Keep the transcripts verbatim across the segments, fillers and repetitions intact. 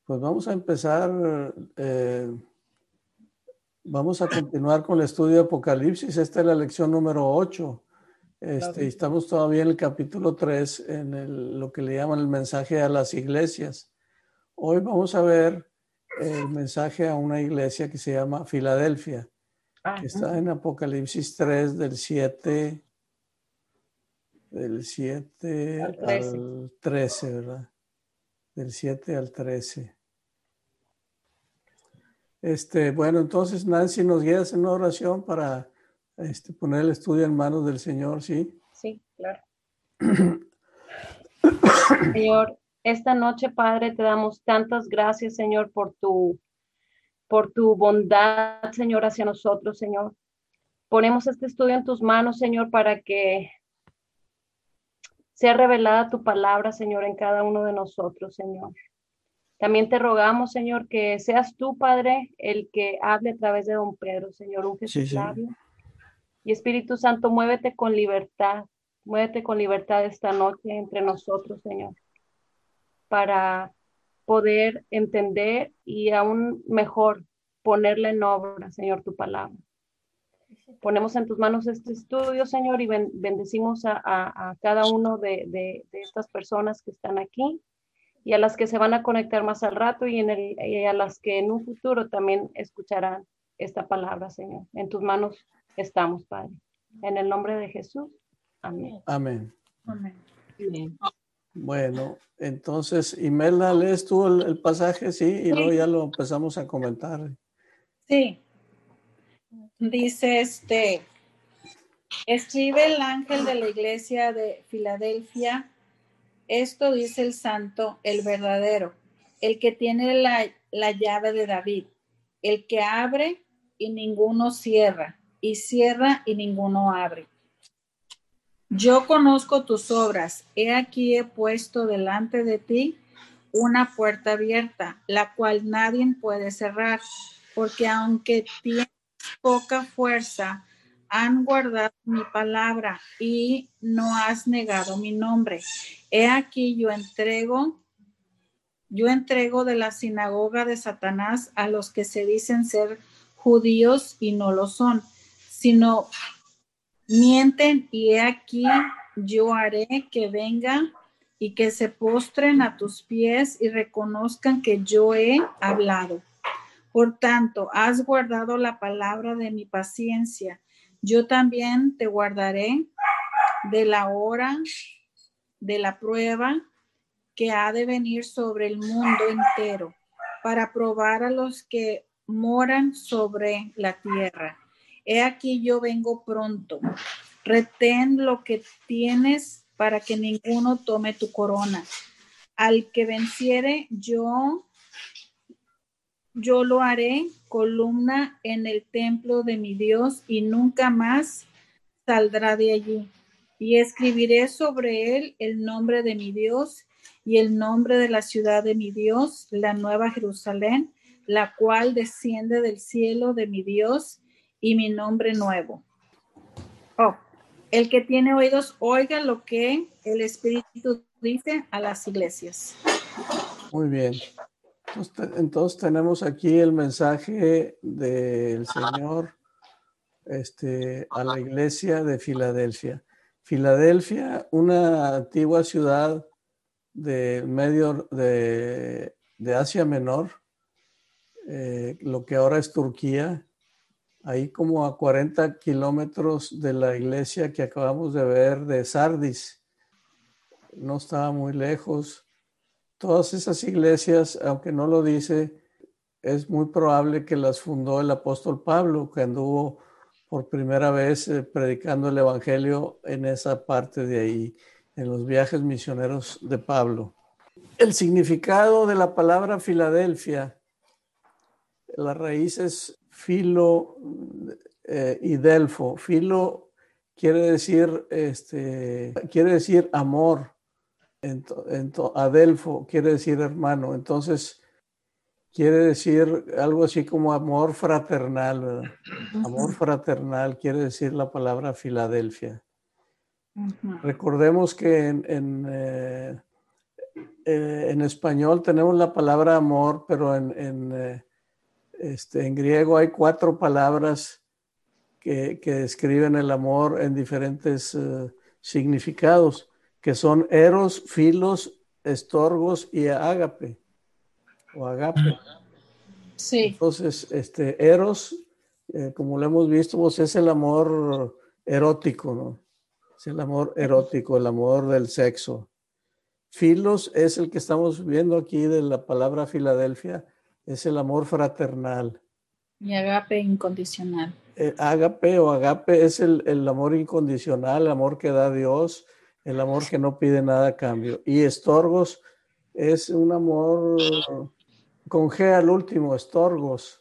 Pues vamos a empezar, eh, vamos a continuar con el estudio de Apocalipsis. Esta es la lección número ocho. Este, estamos todavía en el capítulo tres, en el, lo que le llaman el mensaje a las iglesias. Hoy vamos a ver el mensaje a una iglesia que se llama Filadelfia, ah, que está en Apocalipsis tres del siete, del siete al trece. al trece, ¿verdad? Del siete al trece. Este, bueno, entonces Nancy, ¿nos guías en una oración para este, poner el estudio en manos del Señor? ¿Sí? Sí, claro. Señor, esta noche, Padre, te damos tantas gracias, Señor, por tu, por tu bondad, Señor, hacia nosotros, Señor. Ponemos este estudio en tus manos, Señor, para que sea revelada tu palabra, Señor, en cada uno de nosotros, Señor. También te rogamos, Señor, que seas tú, Padre, el que hable a través de don Pedro, Señor, unge Sí, sus sí. labios. Y Espíritu Santo, muévete con libertad, muévete con libertad esta noche entre nosotros, Señor, para poder entender y aún mejor ponerle en obra, Señor, tu palabra. Ponemos en tus manos este estudio, Señor, y bendecimos a, a, a cada uno de, de, de estas personas que están aquí y a las que se van a conectar más al rato y, en el, y a las que en un futuro también escucharán esta palabra, Señor. En tus manos estamos, Padre. En el nombre de Jesús. Amén. Amén. Amén. Amén. Bueno, entonces, Imelda, ¿lees tú el, el pasaje? Sí, y sí. Luego ya lo empezamos a comentar. Sí. Dice este, escribe el ángel de la iglesia de Filadelfia, esto dice el santo, el verdadero, el que tiene la, la llave de David, el que abre y ninguno cierra, y cierra y ninguno abre. Yo conozco tus obras, he aquí he puesto delante de ti una puerta abierta, la cual nadie puede cerrar, porque aunque tienes poca fuerza, han guardado mi palabra y no has negado mi nombre. He aquí yo entrego, yo entrego de la sinagoga de Satanás a los que se dicen ser judíos y no lo son, sino mienten, y he aquí yo haré que vengan y que se postren a tus pies y reconozcan que yo he hablado. Por tanto, has guardado la palabra de mi paciencia. Yo también te guardaré de la hora de la prueba que ha de venir sobre el mundo entero, para probar a los que moran sobre la tierra. He aquí yo vengo pronto. Retén lo que tienes para que ninguno tome tu corona. Al que venciere, yo, yo lo haré columna en el templo de mi Dios y nunca más saldrá de allí. Y escribiré sobre él el nombre de mi Dios y el nombre de la ciudad de mi Dios, la nueva Jerusalén, la cual desciende del cielo de mi Dios, y mi nombre nuevo. Oh, el que tiene oídos, oiga lo que el Espíritu dice a las iglesias. Muy bien. Entonces, entonces tenemos aquí el mensaje del Señor este, a la iglesia de Filadelfia. Filadelfia, una antigua ciudad de medio de, de Asia Menor, eh, lo que ahora es Turquía, ahí como a cuarenta kilómetros de la iglesia que acabamos de ver de Sardis. No estaba muy lejos. Todas esas iglesias, aunque no lo dice, es muy probable que las fundó el apóstol Pablo, que anduvo por primera vez eh, predicando el evangelio en esa parte de ahí, en los viajes misioneros de Pablo. El significado de la palabra Filadelfia, la raíz es filo eh, y delfo. Filo quiere decir, este, quiere decir amor. Ento, ento, adelfo quiere decir hermano. Entonces, quiere decir algo así como amor fraternal, ¿verdad? Uh-huh. Amor fraternal quiere decir la palabra Filadelfia. Uh-huh. Recordemos que en, en, eh, eh, en español tenemos la palabra amor, pero en, en, eh, este, en griego hay cuatro palabras que, que describen el amor en diferentes uh, significados, que son eros, filos, estorgos y ágape o agape. Sí. Entonces, este, eros, eh, como lo hemos visto, pues es el amor erótico, ¿no? Es el amor erótico, el amor del sexo. Filos es el que estamos viendo aquí de la palabra Filadelfia, es el amor fraternal. Y agape incondicional. Eh, ágape o agape es el, el amor incondicional, el amor que da Dios, el amor que no pide nada a cambio. Y estorgos es un amor con G al último, estorgos.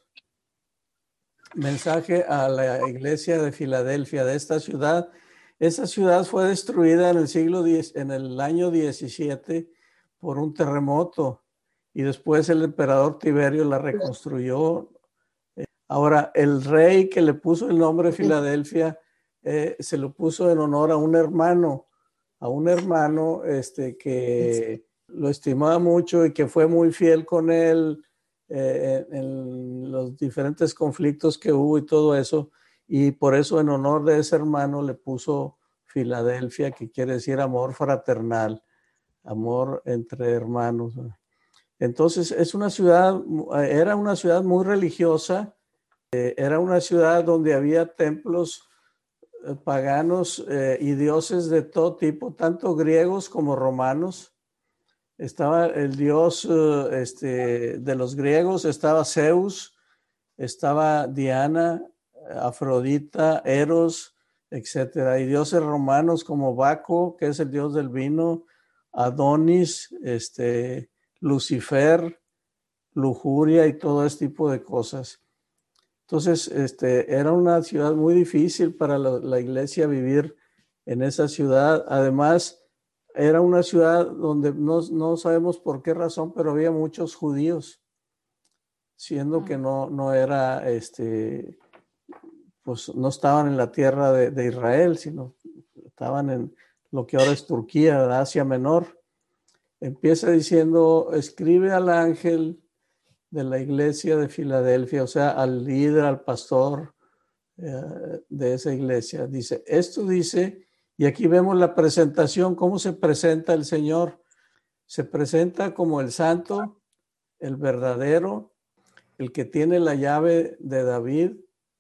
Mensaje a la iglesia de Filadelfia, de esta ciudad. Esta ciudad fue destruida en el siglo diez, en el año diecisiete por un terremoto y después el emperador Tiberio la reconstruyó. Ahora, el rey que le puso el nombre Filadelfia eh, se lo puso en honor a un hermano, a un hermano este, que lo estimaba mucho y que fue muy fiel con él eh, en los diferentes conflictos que hubo y todo eso. Y por eso, en honor de ese hermano, le puso Filadelfia, que quiere decir amor fraternal, amor entre hermanos. Entonces, es una ciudad, era una ciudad muy religiosa. Era una ciudad donde había templos eh, paganos eh, y dioses de todo tipo, tanto griegos como romanos. Estaba el dios eh, este, de los griegos, estaba Zeus, estaba Diana, Afrodita, Eros, etcétera. Y dioses romanos como Baco, que es el dios del vino, Adonis, este, Lucifer, lujuria y todo este tipo de cosas. Entonces, este, era una ciudad muy difícil para la, la iglesia vivir en esa ciudad. Además, era una ciudad donde no, no sabemos por qué razón, pero había muchos judíos, siendo que no, no era, este, pues no estaban en la tierra de, de Israel, sino estaban en lo que ahora es Turquía, Asia Menor. Empieza diciendo, escribe al ángel de la iglesia de Filadelfia, o sea, al líder, al pastor eh, de esa iglesia. Dice, esto dice, y aquí vemos la presentación, cómo se presenta el Señor. Se presenta como el santo, el verdadero, el que tiene la llave de David,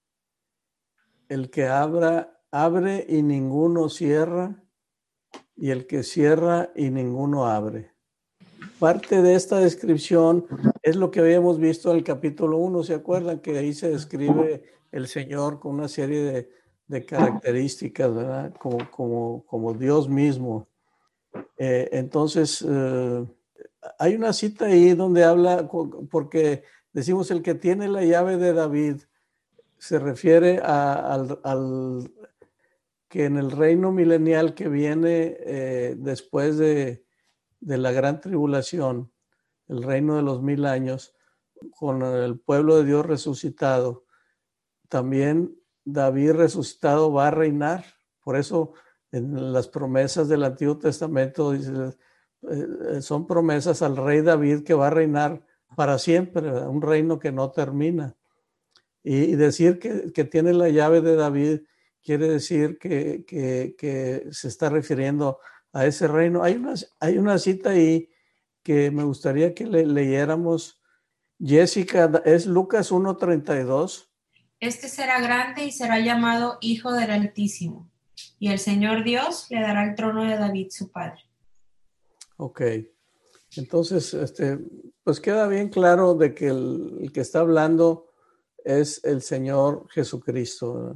el que abra, abre y ninguno cierra, y el que cierra y ninguno abre. Parte de esta descripción es lo que habíamos visto en el capítulo uno, ¿se acuerdan? Que ahí se describe el Señor con una serie de, de características, ¿verdad? Como, como, como Dios mismo. Eh, entonces, eh, hay una cita ahí donde habla, porque decimos el que tiene la llave de David, se refiere a, al, al que en el reino milenial que viene eh, después de de la gran tribulación, el reino de los mil años, con el pueblo de Dios resucitado, también David resucitado va a reinar. Por eso en las promesas del Antiguo Testamento dice, eh, son promesas al rey David que va a reinar para siempre, ¿verdad? Un reino que no termina. Y, y decir que, que tiene la llave de David quiere decir que, que, que se está refiriendo a ese reino. Hay una, hay una cita ahí que me gustaría que le, leyéramos. Jessica, es Lucas uno treinta y dos. Este será grande y será llamado Hijo del Altísimo, y el Señor Dios le dará el trono de David su padre. Ok, entonces, este, pues queda bien claro de que el, el que está hablando es el Señor Jesucristo, ¿verdad?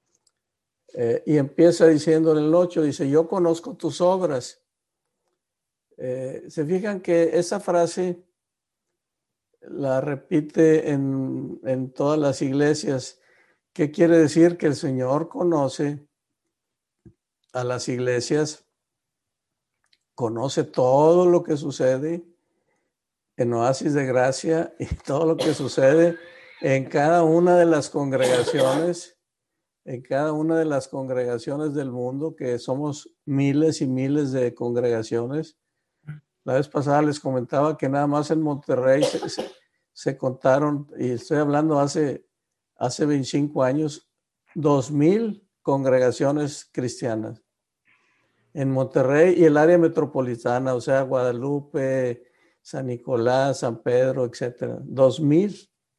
Eh, y empieza diciendo en el ocho, dice, yo conozco tus obras. Eh, se fijan que esa frase la repite en, en todas las iglesias. ¿Qué quiere decir? Que el Señor conoce a las iglesias, conoce todo lo que sucede en Oasis de Gracia y todo lo que sucede en cada una de las congregaciones, en cada una de las congregaciones del mundo, que somos miles y miles de congregaciones. La vez pasada les comentaba que nada más en Monterrey se, se, se contaron, y estoy hablando hace, hace veinticinco años, dos mil congregaciones cristianas en Monterrey y el área metropolitana, o sea, Guadalupe, San Nicolás, San Pedro, etcétera. Dos mil.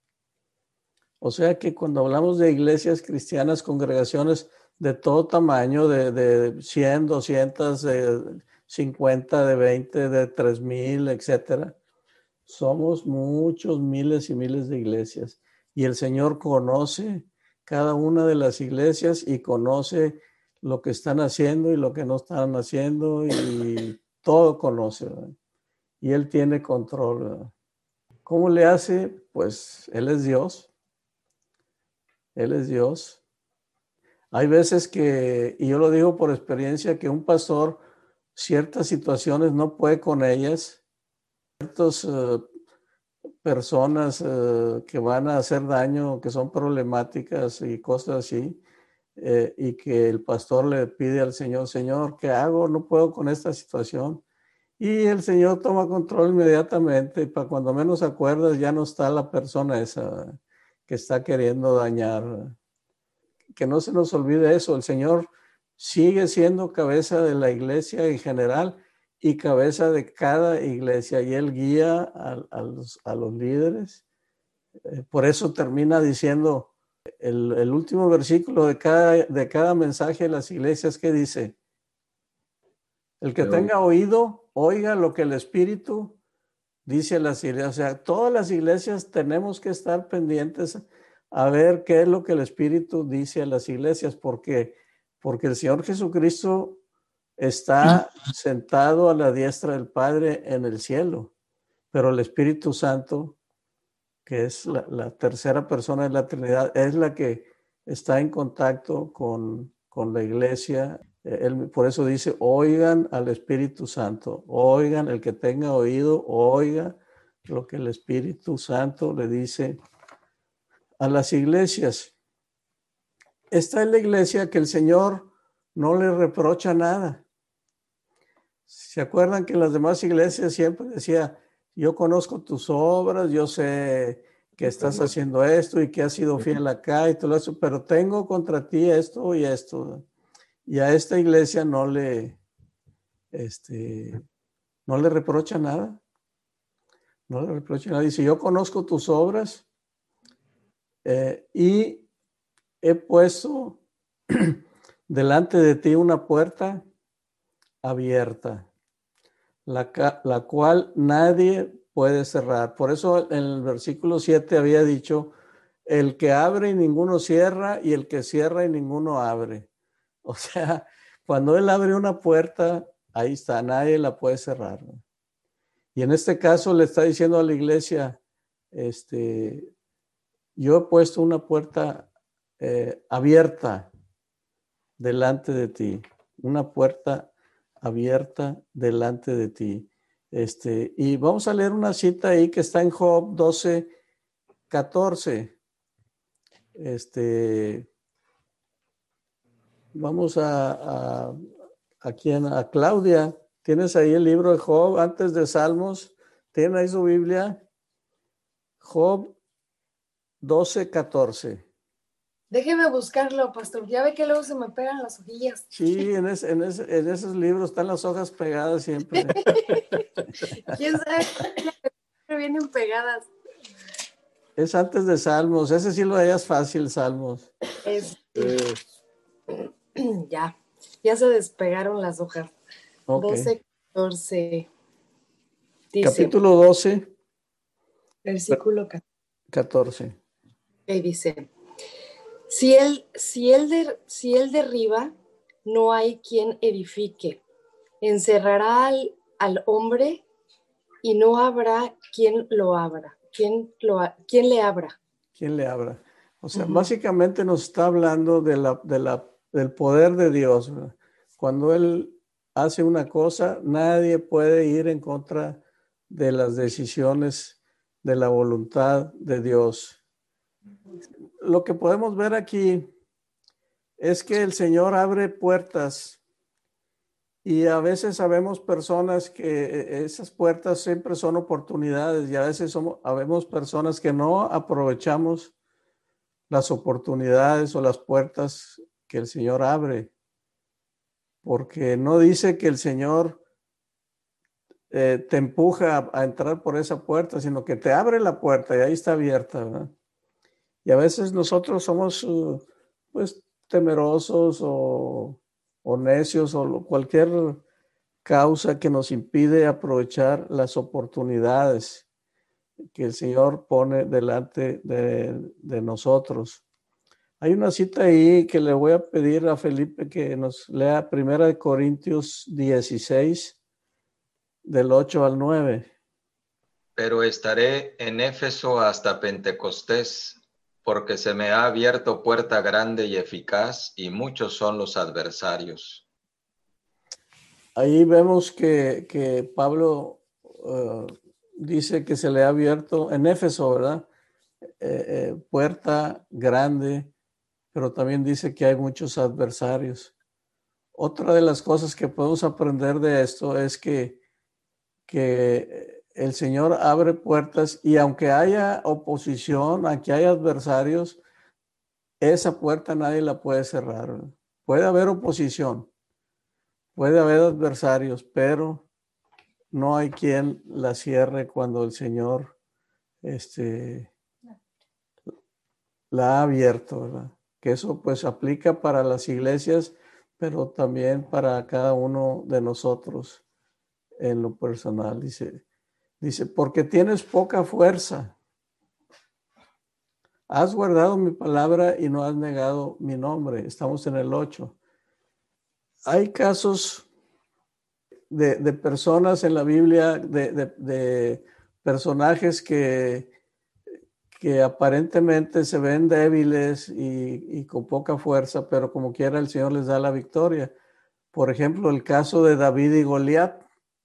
O sea que cuando hablamos de iglesias cristianas, congregaciones de todo tamaño, de, de cien, doscientos, de cincuenta, de veinte, de tres mil, etcétera, somos muchos miles y miles de iglesias. Y el Señor conoce cada una de las iglesias y conoce lo que están haciendo y lo que no están haciendo y todo conoce, ¿verdad? Y Él tiene control, ¿verdad? ¿Cómo le hace? Pues Él es Dios. Él es Dios. Hay veces que, y yo lo digo por experiencia, que un pastor ciertas situaciones no puede con ellas, ciertas uh, personas uh, que van a hacer daño, que son problemáticas y cosas así, eh, y que el pastor le pide al Señor, Señor, ¿qué hago? No puedo con esta situación. Y el Señor toma control inmediatamente, y para cuando menos acuerdas ya no está la persona esa que está queriendo dañar. Que no se nos olvide eso, el Señor sigue siendo cabeza de la iglesia en general y cabeza de cada iglesia, y Él guía a, a, los, a los líderes. Eh, por eso termina diciendo el, el último versículo de cada, de cada mensaje de las iglesias, que dice: el que tenga oído, oiga lo que el Espíritu dice a las iglesias. O sea, todas las iglesias tenemos que estar pendientes a ver qué es lo que el Espíritu dice a las iglesias, porque, porque el Señor Jesucristo está sentado a la diestra del Padre en el cielo, pero el Espíritu Santo, que es la, la tercera persona de la Trinidad, es la que está en contacto con, con la iglesia. Él, por eso dice, oigan al Espíritu Santo, oigan, el que tenga oído, oiga lo que el Espíritu Santo le dice a las iglesias. Esta es la iglesia que el Señor no le reprocha nada. ¿Se acuerdan que en las demás iglesias siempre decía, yo conozco tus obras, yo sé que estás haciendo esto y que has sido fiel acá y todo eso, pero tengo contra ti esto y esto? Y a esta iglesia no le, este, no le reprocha nada. No le reprocha nada. Dice, yo conozco tus obras eh, y he puesto delante de ti una puerta abierta, la, la cual nadie puede cerrar. Por eso en el versículo siete había dicho, el que abre y ninguno cierra, y el que cierra y ninguno abre. O sea, cuando Él abre una puerta, ahí está, nadie la puede cerrar, ¿no? Y en este caso le está diciendo a la iglesia, este, yo he puesto una puerta eh, abierta delante de ti, una puerta abierta delante de ti. Este, y vamos a leer una cita ahí que está en Job doce, catorce. Este, vamos a, a, a, quien, a Claudia. ¿Tienes ahí el libro de Job antes de Salmos? ¿Tiene ahí su Biblia? Job doce, catorce. Déjeme buscarlo, pastor. Ya ve que luego se me pegan las hojillas. Sí, en, es, en, es, en esos libros están las hojas pegadas siempre. ¿Quién sabe? Vienen pegadas. Es antes de Salmos. Ese sí lo hayas fácil, Salmos. Es, eh. Ya, ya se despegaron las hojas. Okay. doce, catorce. Dice, capítulo doce. Versículo catorce. Y dice, si él, si, él de, si él derriba, no hay quien edifique. Encerrará al, al hombre y no habrá quien lo abra. ¿Quién, lo, quién le abra? ¿Quién le abra? O sea, uh-huh. Básicamente nos está hablando de la, de la, del poder de Dios, ¿verdad? Cuando Él hace una cosa, nadie puede ir en contra de las decisiones de la voluntad de Dios. Lo que podemos ver aquí es que el Señor abre puertas Y a veces sabemos personas que esas puertas siempre son oportunidades y a veces somos, habemos personas que no aprovechamos las oportunidades o las puertas que el Señor abre, porque no dice que el Señor eh, te empuja a, a entrar por esa puerta, sino que te abre la puerta y ahí está abierta, ¿verdad? Y a veces nosotros somos uh, pues temerosos o, o necios o cualquier causa que nos impide aprovechar las oportunidades que el Señor pone delante de, de nosotros. Hay una cita ahí que le voy a pedir a Felipe que nos lea Primera de Corintios dieciséis, del ocho al nueve. Pero estaré en Éfeso hasta Pentecostés, porque se me ha abierto puerta grande y eficaz, y muchos son los adversarios. Ahí vemos que, que Pablo uh, dice que se le ha abierto en Éfeso, ¿verdad? Eh, eh, puerta grande, pero también dice que hay muchos adversarios. Otra de las cosas que podemos aprender de esto es que, que el Señor abre puertas y aunque haya oposición, aunque haya adversarios, esa puerta nadie la puede cerrar, ¿verdad? Puede haber oposición, puede haber adversarios, pero no hay quien la cierre cuando el Señor este, la ha abierto, ¿verdad? Que eso pues aplica para las iglesias, pero también para cada uno de nosotros en lo personal. Dice, dice, porque tienes poca fuerza. Has guardado mi palabra y no has negado mi nombre. Estamos en el ocho. Hay casos de, de personas en la Biblia, de, de, de personajes que, que aparentemente se ven débiles y, y con poca fuerza, pero como quiera el Señor les da la victoria. Por ejemplo, el caso de David y Goliat,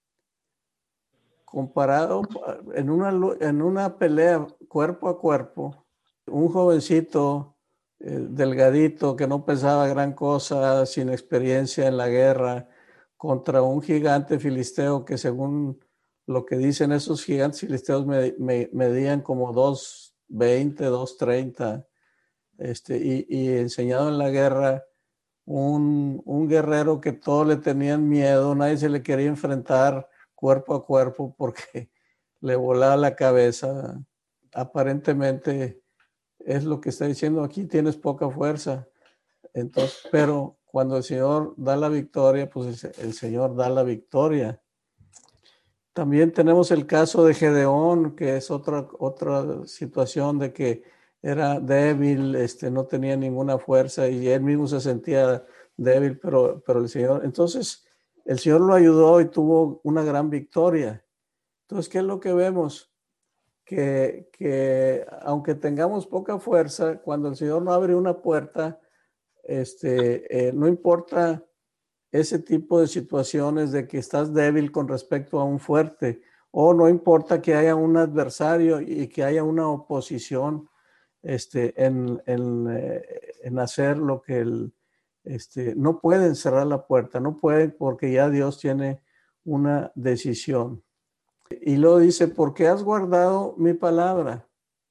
comparado en una, en una pelea cuerpo a cuerpo, un jovencito eh, delgadito que no pesaba gran cosa, sin experiencia en la guerra, contra un gigante filisteo que según lo que dicen esos gigantes filisteos me, me, medían como dos veinte, dos treinta, este, y, y enseñado en la guerra, un, un guerrero que todos le tenían miedo, nadie se le quería enfrentar cuerpo a cuerpo porque le volaba la cabeza. Aparentemente es lo que está diciendo aquí, tienes poca fuerza. Entonces, pero cuando el Señor da la victoria, pues el, el Señor da la victoria. También tenemos el caso de Gedeón, que es otra, otra situación de que era débil, este, no tenía ninguna fuerza y él mismo se sentía débil, pero, pero el Señor, entonces el Señor lo ayudó y tuvo una gran victoria. Entonces, ¿qué es lo que vemos? Que, que aunque tengamos poca fuerza, cuando el Señor no abre una puerta, este, eh, no importa ese tipo de situaciones de que estás débil con respecto a un fuerte, o no importa que haya un adversario y que haya una oposición este, en, en, eh, en hacer lo que el, este, no pueden cerrar la puerta, no pueden porque ya Dios tiene una decisión. Y luego dice, ¿por qué has guardado mi palabra?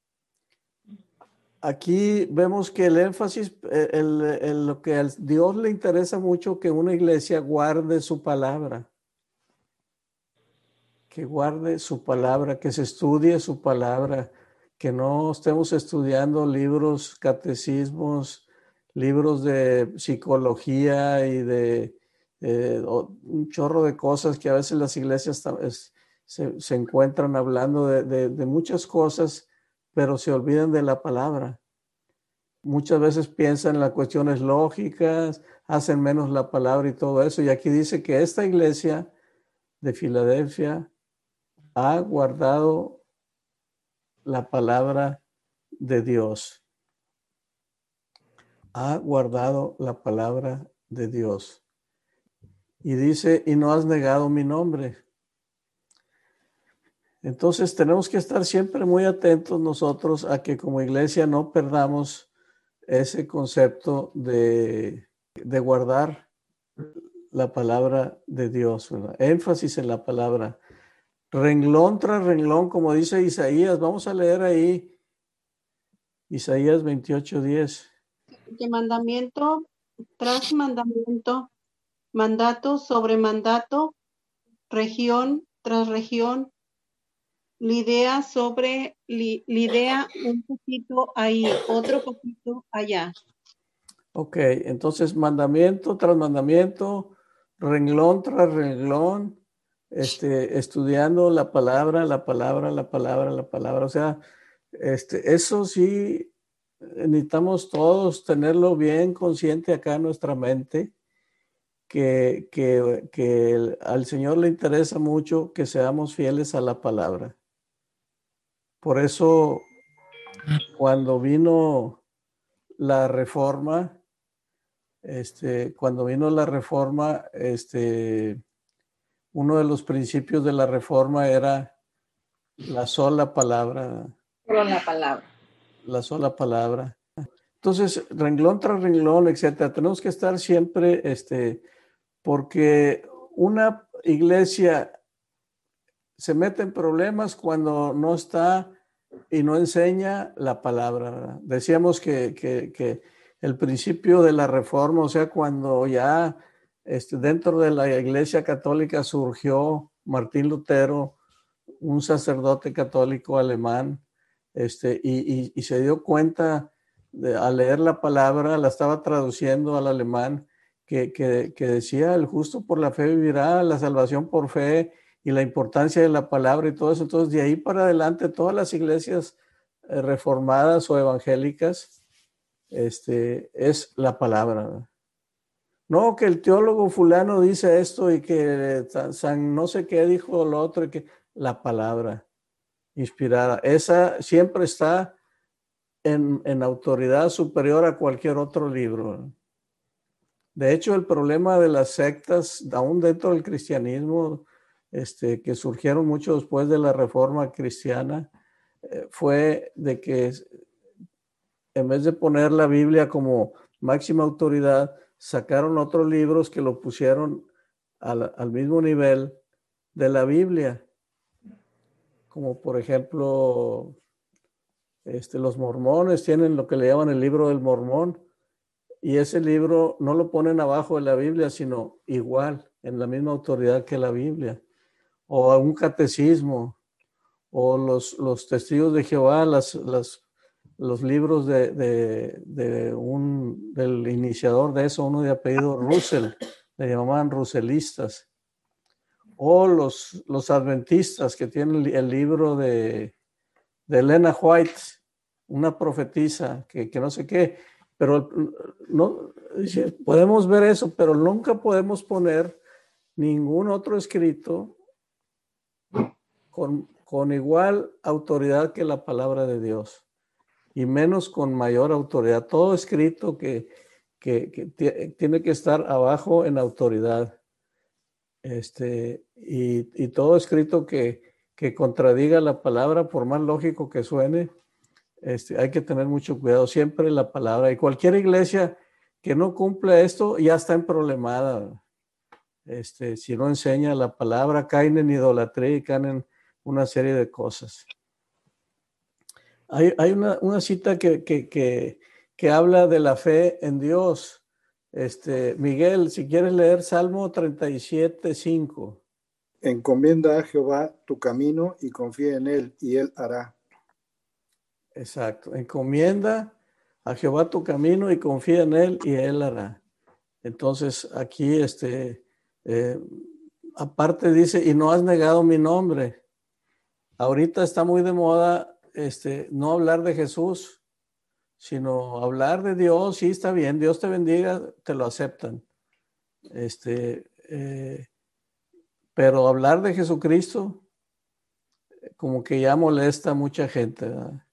Aquí vemos que el énfasis, el, el, el, lo que a Dios le interesa mucho que una iglesia guarde su palabra, que guarde su palabra, que se estudie su palabra, que no estemos estudiando libros, catecismos, libros de psicología y de eh, un chorro de cosas que a veces las iglesias es, se, se encuentran hablando de, de, de muchas cosas, pero se olvidan de la palabra. Muchas veces piensan en las cuestiones lógicas, hacen menos la palabra y todo eso. Y aquí dice que esta iglesia de Filadelfia ha guardado la palabra de Dios. Ha guardado la palabra de Dios. Y dice, y no has negado mi nombre. Entonces tenemos que estar siempre muy atentos nosotros a que como iglesia no perdamos ese concepto de, de guardar la palabra de Dios, ¿verdad? Énfasis en la palabra. Renglón tras renglón, como dice Isaías. Vamos a leer ahí Isaías veintiocho diez. Que mandamiento tras mandamiento, mandato sobre mandato, región tras región, lidea sobre li, lidea un poquito ahí, otro poquito allá. Ok, entonces mandamiento tras mandamiento, renglón tras renglón, este, estudiando la palabra, la palabra, la palabra, la palabra. O sea, este, eso sí necesitamos todos tenerlo bien consciente acá en nuestra mente, que, que, que al Señor le interesa mucho que seamos fieles a la palabra. Por eso, cuando vino la reforma, Este, cuando vino la reforma, este, uno de los principios de la reforma era la sola palabra. Solo la palabra. La sola palabra. Entonces, renglón tras renglón, etcétera. Tenemos que estar siempre, este, porque una iglesia se mete en problemas cuando no está y no enseña la palabra, ¿verdad? Decíamos que, que, que el principio de la reforma, o sea, cuando ya este, dentro de la Iglesia Católica surgió Martín Lutero, un sacerdote católico alemán, este, y, y, y se dio cuenta de, al leer la palabra, la estaba traduciendo al alemán, que, que, que decía: el justo por la fe vivirá, la salvación por fe, y la importancia de la palabra y todo eso. Entonces, de ahí para adelante, todas las iglesias eh, reformadas o evangélicas, este, es la palabra, ¿verdad? No, que el teólogo fulano dice esto y que San, San no sé qué dijo lo otro, y que la palabra inspirada, esa siempre está en, en autoridad superior a cualquier otro libro, ¿verdad? De hecho, el problema de las sectas, aún dentro del cristianismo, este, que surgieron mucho después de la Reforma cristiana, eh, fue de que en vez de poner la Biblia como máxima autoridad, sacaron otros libros que lo pusieron al, al mismo nivel de la Biblia, como por ejemplo, este, los mormones tienen lo que le llaman el libro del Mormón, y ese libro no lo ponen abajo de la Biblia, sino igual, en la misma autoridad que la Biblia. O un catecismo, o los, los testigos de Jehová, las, las, los libros de, de, de un, del iniciador de eso, uno de apellido Russell, le llamaban russellistas. O los, los adventistas, que tienen el libro de, de Elena White, una profetisa, que, que no sé qué, pero no, podemos ver eso, pero nunca podemos poner ningún otro escrito con, con igual autoridad que la palabra de Dios, y menos con mayor autoridad. Todo escrito que, que, que t- tiene que estar abajo en autoridad. Este, y, y todo escrito que, que contradiga la palabra, por más lógico que suene, este, hay que tener mucho cuidado. Siempre la palabra. Y cualquier iglesia que no cumpla esto ya está en problemada. Este, si no enseña la palabra, caen en idolatría y caen en una serie de cosas. Hay, hay una, una cita que, que, que, que habla de la fe en Dios. Este, Miguel, si quieres leer Salmo treinta y siete, cinco. Encomienda a Jehová tu camino y confía en él, y él hará. Exacto. Encomienda a Jehová tu camino y confía en él, y él hará. Entonces, aquí, este, eh, aparte dice, y no has negado mi nombre. Ahorita está muy de moda, este, no hablar de Jesús, sino hablar de Dios. Sí, está bien, Dios te bendiga, te lo aceptan. Este, eh, pero hablar de Jesucristo, como que ya molesta a mucha gente, ¿verdad?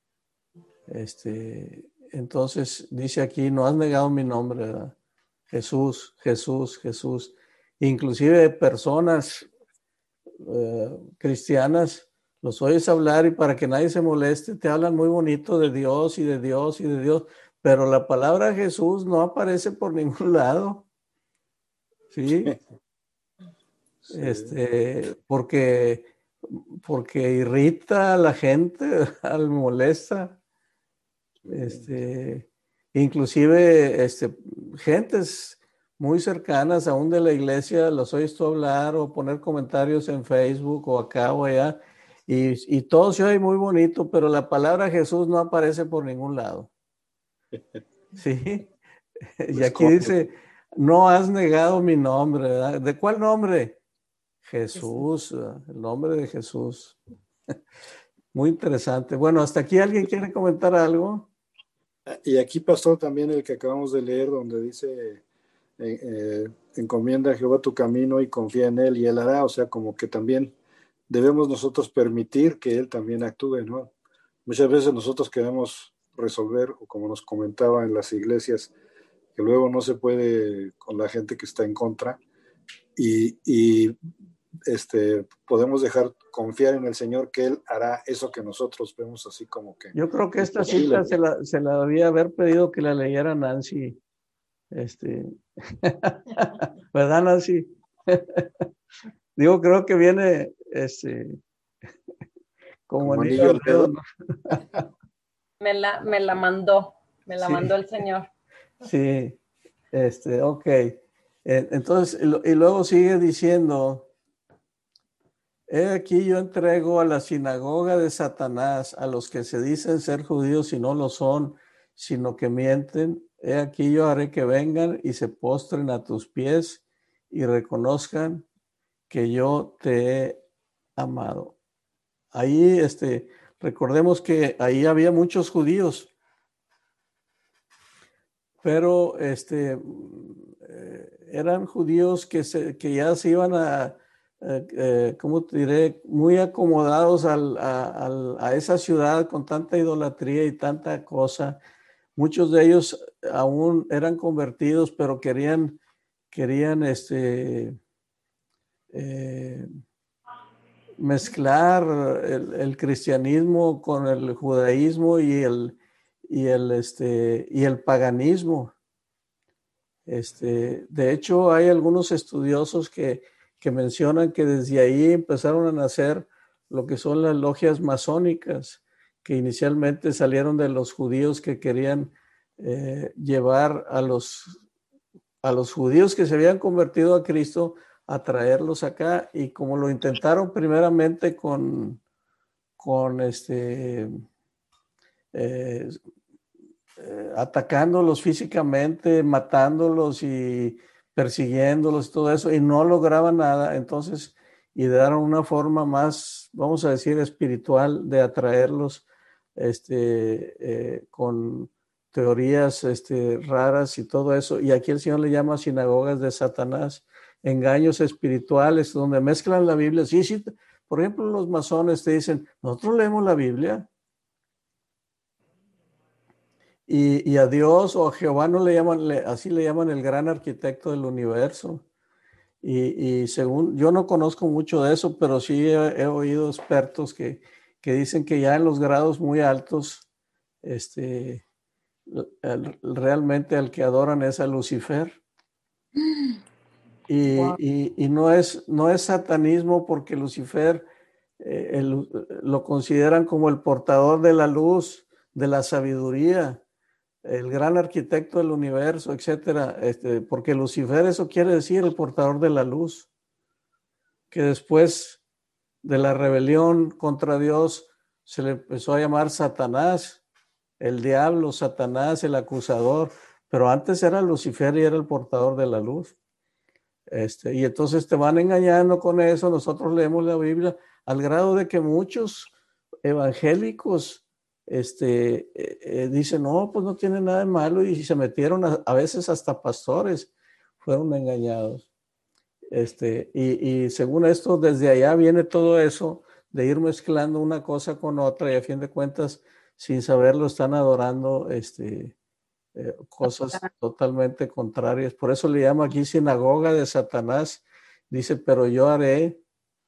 Este, entonces dice aquí, no has negado mi nombre, ¿verdad? Jesús, Jesús, Jesús. Inclusive personas eh, cristianas, los oyes hablar y para que nadie se moleste, te hablan muy bonito de Dios y de Dios y de Dios, pero la palabra Jesús no aparece por ningún lado. ¿sí? Sí. Este, porque, porque irrita a la gente, al molesta. Este, inclusive este, gentes muy cercanas aún de la iglesia, los oyes tú hablar o poner comentarios en Facebook o acá o allá, y, y todo se oye muy bonito, pero la palabra Jesús no aparece por ningún lado. ¿Sí? Y aquí dice, no has negado mi nombre, ¿verdad? ¿De cuál nombre? Jesús, el nombre de Jesús. Muy interesante. Bueno, hasta aquí alguien quiere comentar algo. Y aquí pasó también el que acabamos de leer, donde dice, eh, eh, encomienda a Jehová tu camino y confía en él y él hará. O sea, como que también debemos nosotros permitir que él también actúe, ¿no? Muchas veces nosotros queremos resolver, o como nos comentaba en las iglesias, que luego no se puede con la gente que está en contra, y, y este, podemos dejar confiar en el Señor que Él hará eso que nosotros vemos así como que Yo creo que esta imposible. cita se la, se la debía haber pedido que la leyera Nancy. Este, ¿verdad, Nancy? Digo, creo que viene este, como, Como anillo anillo al al dedo, dedo. ¿no? Me la, me la mandó, me la Sí. mandó el Señor. Sí, este, ok. Eh, Entonces, y, lo- y luego sigue diciendo, he aquí yo entrego a la sinagoga de Satanás, a los que se dicen ser judíos y no lo son, sino que mienten. He aquí yo haré que vengan y se postren a tus pies y reconozcan que yo te he amado. Ahí, este, recordemos que ahí había muchos judíos, pero este, eh, eran judíos que, se, que ya se iban a, eh, eh, ¿cómo te diré? Muy acomodados al, a, al, a esa ciudad con tanta idolatría y tanta cosa. Muchos de ellos aún eran convertidos, pero querían, querían este, eh, mezclar el, el cristianismo con el judaísmo y el, y el, este, y el paganismo. Este, de hecho, hay algunos estudiosos que, que mencionan que desde ahí empezaron a nacer lo que son las logias masónicas, que inicialmente salieron de los judíos que querían eh, llevar a los, a los judíos que se habían convertido a Cristo a traerlos acá, y como lo intentaron primeramente con, con este, eh, eh, atacándolos físicamente, matándolos y persiguiéndolos, todo eso, y no lograban nada, entonces idearon una forma más, vamos a decir, espiritual de atraerlos este, eh, con teorías este, raras y todo eso. Y aquí el Señor le llama sinagogas de Satanás, engaños espirituales, donde mezclan la Biblia. Sí, sí, por ejemplo, los masones te dicen, nosotros leemos la Biblia. Y, y a Dios o a Jehová no le llaman, le, así le llaman el gran arquitecto del universo. Y, y según, yo no conozco mucho de eso, pero sí he, he oído expertos que, que dicen que ya en los grados muy altos, este, el, realmente al que adoran es a Lucifer. Y, Wow. y, y no, es, no es satanismo porque Lucifer eh, el, lo consideran como el portador de la luz, de la sabiduría, el gran arquitecto del universo, etcétera, este, porque Lucifer, eso quiere decir el portador de la luz, que después de la rebelión contra Dios se le empezó a llamar Satanás, el diablo, Satanás, el acusador, pero antes era Lucifer y era el portador de la luz. Este, y entonces te van engañando con eso. Nosotros leemos la Biblia al grado de que muchos evangélicos este, eh, eh, dicen, no, pues no tiene nada de malo, y se metieron a, a veces hasta pastores fueron engañados. Este, y, y según esto, desde allá viene todo eso de ir mezclando una cosa con otra, y a fin de cuentas, sin saberlo, están adorando este, eh, cosas totalmente contrarias. Por eso le llama aquí sinagoga de Satanás. Dice, pero yo haré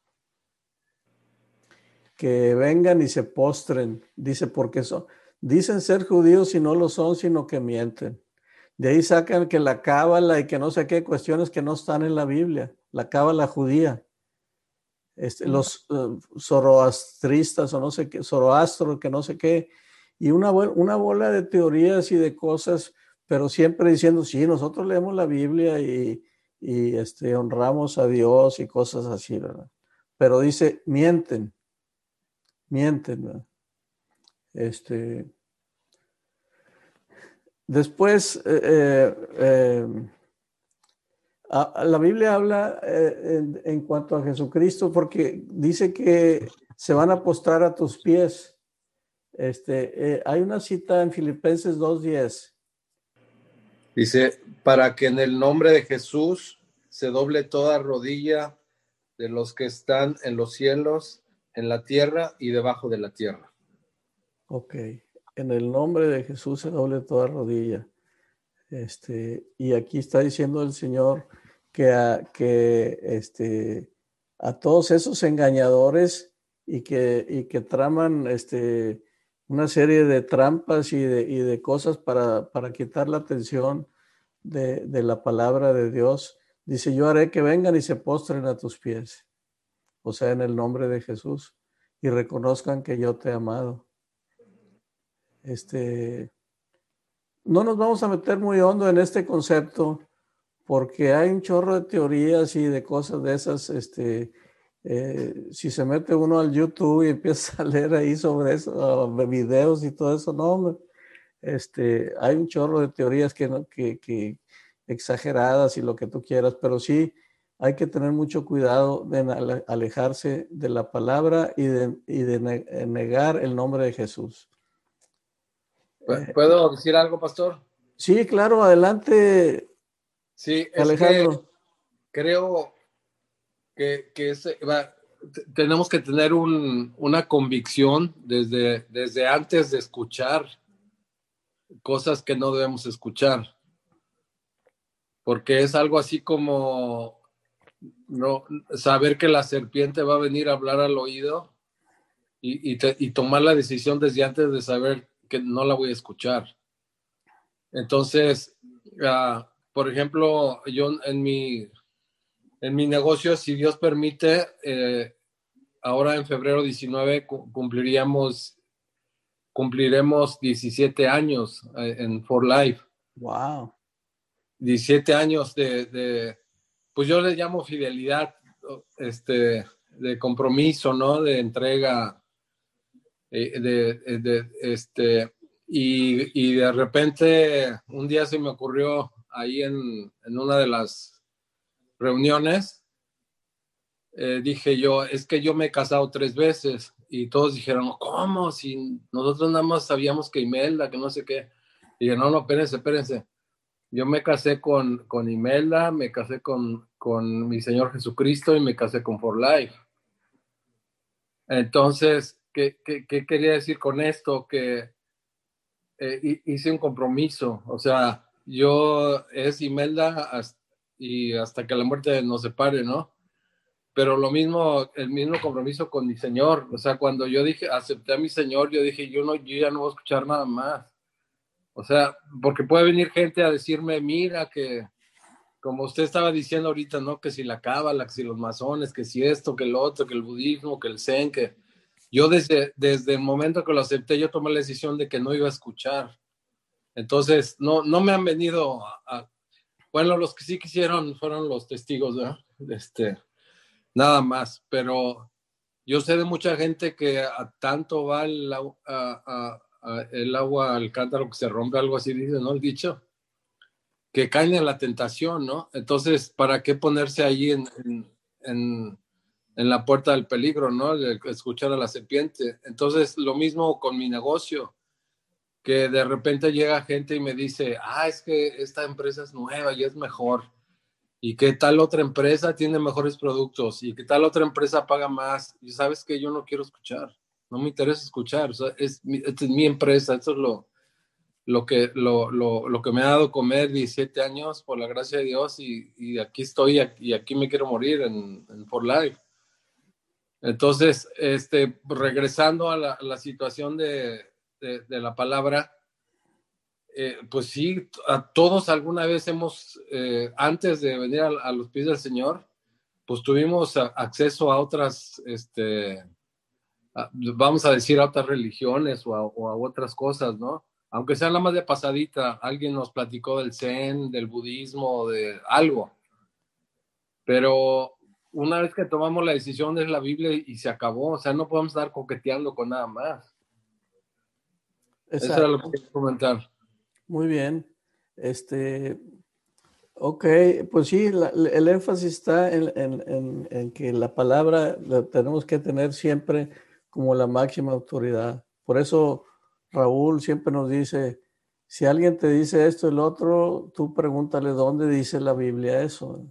que vengan y se postren. Dice, porque son, dicen ser judíos y no lo son, sino que mienten. De ahí sacan que la cábala y que no sé qué cuestiones que no están en la Biblia, la cábala judía. Este, los uh, zoroastristas o no sé qué, zoroastro, que no sé qué, y una, una bola de teorías y de cosas, pero siempre diciendo, sí, nosotros leemos la Biblia y, y este, honramos a Dios y cosas así, ¿verdad? Pero dice, mienten, mienten, ¿verdad? Este, después, eh, eh, eh, la Biblia habla eh, en, en cuanto a Jesucristo porque dice que se van a postrar a tus pies. Este, eh, hay una cita en Filipenses dos diez. Dice, para que en el nombre de Jesús se doble toda rodilla de los que están en los cielos, en la tierra y debajo de la tierra. Ok, en el nombre de Jesús se doble toda rodilla. Este, y aquí está diciendo el Señor que a, que, este, a todos esos engañadores y que, y que traman este, una serie de trampas y de, y de cosas para, para quitar la atención de, de la palabra de Dios, dice, yo haré que vengan y se postren a tus pies, o sea, en el nombre de Jesús, y reconozcan que yo te he amado. Este... No nos vamos a meter muy hondo en este concepto porque hay un chorro de teorías y de cosas de esas. Este, eh, si se mete uno al YouTube y empieza a leer ahí sobre eso, uh, videos y todo eso, no, hombre, este, hay un chorro de teorías que, que, que exageradas y lo que tú quieras, pero sí hay que tener mucho cuidado de alejarse de la palabra y de, y de negar el nombre de Jesús. ¿Puedo decir algo, pastor? Sí, claro, adelante. Sí, es Alejandro. Que creo que, que es, va, tenemos que tener un, una convicción desde, desde antes de escuchar cosas que no debemos escuchar. Porque es algo así como no, saber que la serpiente va a venir a hablar al oído y, y, te, y tomar la decisión desde antes de saber que no la voy a escuchar. Entonces, uh, por ejemplo, yo en mi, en mi negocio, si Dios permite, eh, ahora en febrero diecinueve cumpliríamos, cumpliremos diecisiete años en For Life. Wow. diecisiete años de, de, pues yo le llamo fidelidad, este, de compromiso, ¿no? De entrega, eh, de, de, de, este, y, y de repente un día se me ocurrió ahí en, en una de las reuniones, eh, dije yo, es que yo me he casado tres veces y todos dijeron, ¿cómo? Si nosotros nada más sabíamos que Imelda, que no sé qué. Y dije, no, no, espérense, espérense. Yo me casé con, con Imelda, me casé con, con mi Señor Jesucristo y me casé con For Life. Entonces, ¿qué, qué, qué quería decir con esto? Que eh, hice un compromiso, o sea, yo es Imelda hasta, y hasta que la muerte nos separe, ¿no? Pero lo mismo, el mismo compromiso con mi Señor, o sea, cuando yo dije, acepté a mi Señor, yo dije, yo, no, yo ya no voy a escuchar nada más. O sea, porque puede venir gente a decirme, mira que, como usted estaba diciendo ahorita, ¿no? Que si la cábala, que si los masones, que si esto, que el otro, que el budismo, que el zen, que... Yo desde, desde el momento que lo acepté, yo tomé la decisión de que no iba a escuchar. Entonces, no, no me han venido a, a... Bueno, los que sí quisieron fueron los testigos, ¿verdad? Este, nada más. Pero yo sé de mucha gente que a tanto va el, a, a, a, el agua al cántaro que se rompe, algo así dice, ¿no? El dicho. Que caen en la tentación, ¿no? Entonces, ¿para qué ponerse ahí en... en, en en la puerta del peligro, ¿no? De escuchar a la serpiente. Entonces, lo mismo con mi negocio, que de repente llega gente y me dice, ah, es que esta empresa es nueva y es mejor, y que tal otra empresa tiene mejores productos, y que tal otra empresa paga más, y sabes que yo no quiero escuchar, no me interesa escuchar, o sea, es mi, esta es mi empresa, esto es lo, lo, que, lo, lo, lo que me ha dado comer diecisiete años, por la gracia de Dios, y, y aquí estoy, y aquí me quiero morir en, en For Life. Entonces, este, regresando a la, a la situación de, de, de la palabra, eh, pues sí, a todos alguna vez hemos, eh, antes de venir a, a los pies del Señor, pues tuvimos a, acceso a otras, este, a, vamos a decir, a otras religiones o a, o a otras cosas, ¿no? Aunque sea la más de pasadita, alguien nos platicó del Zen, del budismo, de algo. Pero una vez que tomamos la decisión es la Biblia y se acabó. O sea, no podemos estar coqueteando con nada más. Exacto. Eso era lo que quería comentar. Muy bien. Este, ok, pues sí, la, el énfasis está en, en, en, en que la palabra la tenemos que tener siempre como la máxima autoridad. Por eso Raúl siempre nos dice, si alguien te dice esto y el otro, tú pregúntale dónde dice la Biblia eso.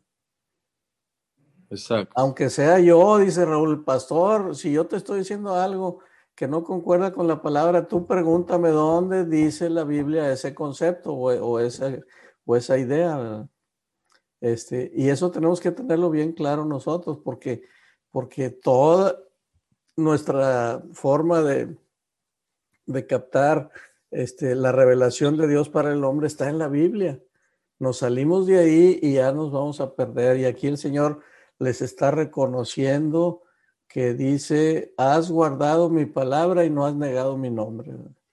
Exacto. Aunque sea yo, dice Raúl, el pastor, si yo te estoy diciendo algo que no concuerda con la palabra, tú pregúntame dónde dice la Biblia ese concepto o, o, esa, o esa idea, ¿verdad? Este, y eso tenemos que tenerlo bien claro nosotros, porque, porque toda nuestra forma de, de captar este, la revelación de Dios para el hombre está en la Biblia. Nos salimos de ahí y ya nos vamos a perder. Y aquí el Señor les está reconociendo que dice, has guardado mi palabra y no has negado mi nombre.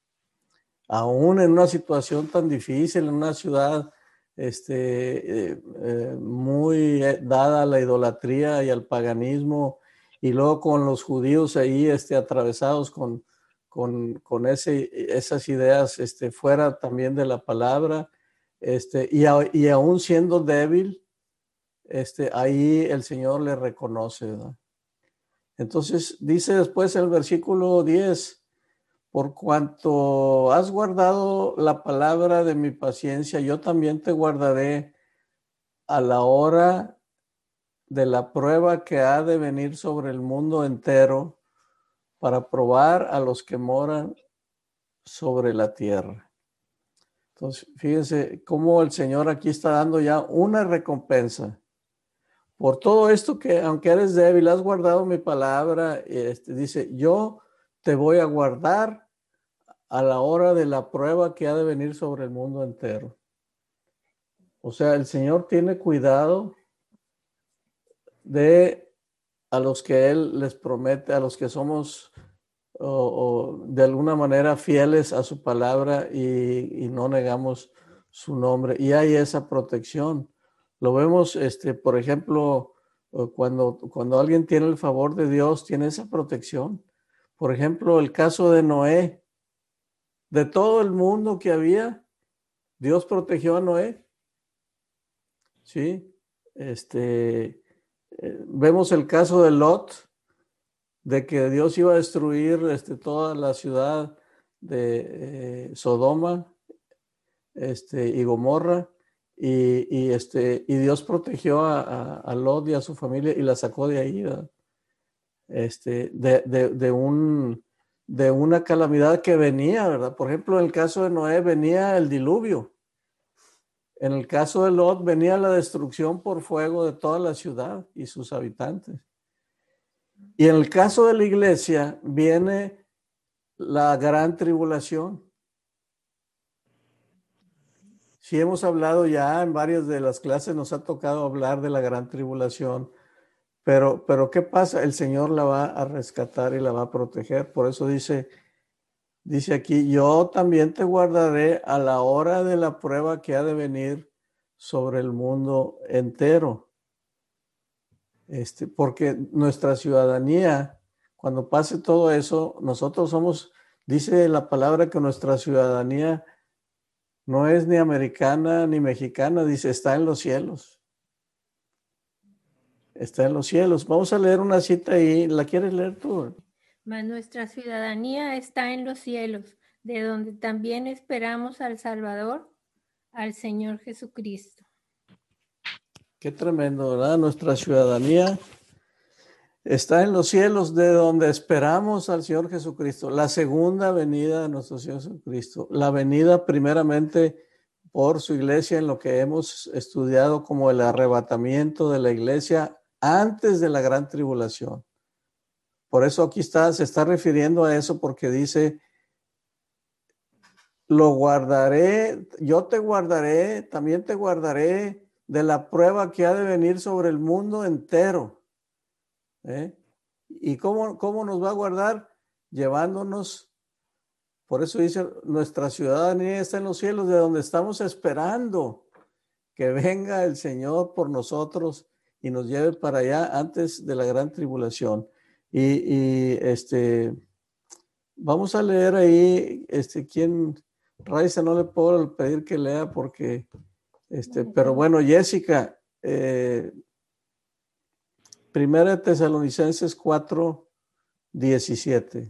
Aún en una situación tan difícil, en una ciudad este, eh, eh, muy dada a la idolatría y al paganismo, y luego con los judíos ahí este, atravesados con, con, con ese, esas ideas este, fuera también de la palabra, este, y, a, y aún siendo débil, este, ahí el Señor le reconoce, ¿verdad? Entonces dice después el versículo diez, por cuanto has guardado la palabra de mi paciencia, yo también te guardaré a la hora de la prueba que ha de venir sobre el mundo entero para probar a los que moran sobre la tierra. Entonces, fíjense cómo el Señor aquí está dando ya una recompensa. Por todo esto que, aunque eres débil, has guardado mi palabra, este, dice, yo te voy a guardar a la hora de la prueba que ha de venir sobre el mundo entero. O sea, el Señor tiene cuidado de a los que Él les promete, a los que somos o, o de alguna manera fieles a su palabra y, y no negamos su nombre. Y hay esa protección. Lo vemos, este, por ejemplo, cuando, cuando alguien tiene el favor de Dios, tiene esa protección. Por ejemplo, el caso de Noé. De todo el mundo que había, Dios protegió a Noé. Sí, este, eh, vemos el caso de Lot, de que Dios iba a destruir este, toda la ciudad de eh, Sodoma este, y Gomorra, y, y, este, y Dios protegió a, a, a Lot y a su familia y la sacó de ahí, este, de, de, de, un, de una calamidad que venía, ¿verdad? Por ejemplo, en el caso de Noé venía el diluvio. En el caso de Lot venía la destrucción por fuego de toda la ciudad y sus habitantes. Y en el caso de la iglesia viene la gran tribulación. Sí, hemos hablado ya en varias de las clases, nos ha tocado hablar de la gran tribulación, pero, pero ¿qué pasa? El Señor la va a rescatar y la va a proteger. Por eso dice, dice aquí, yo también te guardaré a la hora de la prueba que ha de venir sobre el mundo entero. Este, porque nuestra ciudadanía, cuando pase todo eso, nosotros somos, dice la palabra que nuestra ciudadanía no es ni americana ni mexicana, dice, está en los cielos. Está en los cielos. Vamos a leer una cita ahí. ¿La quieres leer tú? Mas nuestra ciudadanía está en los cielos, de donde también esperamos al Salvador, al Señor Jesucristo. Qué tremendo, ¿verdad? Nuestra ciudadanía está en los cielos, de donde esperamos al Señor Jesucristo. La segunda venida de nuestro Señor Jesucristo. La venida primeramente por su iglesia, en lo que hemos estudiado como el arrebatamiento de la iglesia antes de la gran tribulación. Por eso aquí está, se está refiriendo a eso, porque dice, lo guardaré, yo te guardaré, también te guardaré de la prueba que ha de venir sobre el mundo entero. ¿Eh? ¿Y cómo, cómo nos va a guardar? Llevándonos, por eso dice, nuestra ciudadanía está en los cielos, de donde estamos esperando que venga el Señor por nosotros y nos lleve para allá antes de la gran tribulación. Y, y este, vamos a leer ahí, este, ¿quién? Raiza, no le puedo pedir que lea porque, este, pero bueno, Jessica, eh, Primera de Tesalonicenses cuatro, diecisiete.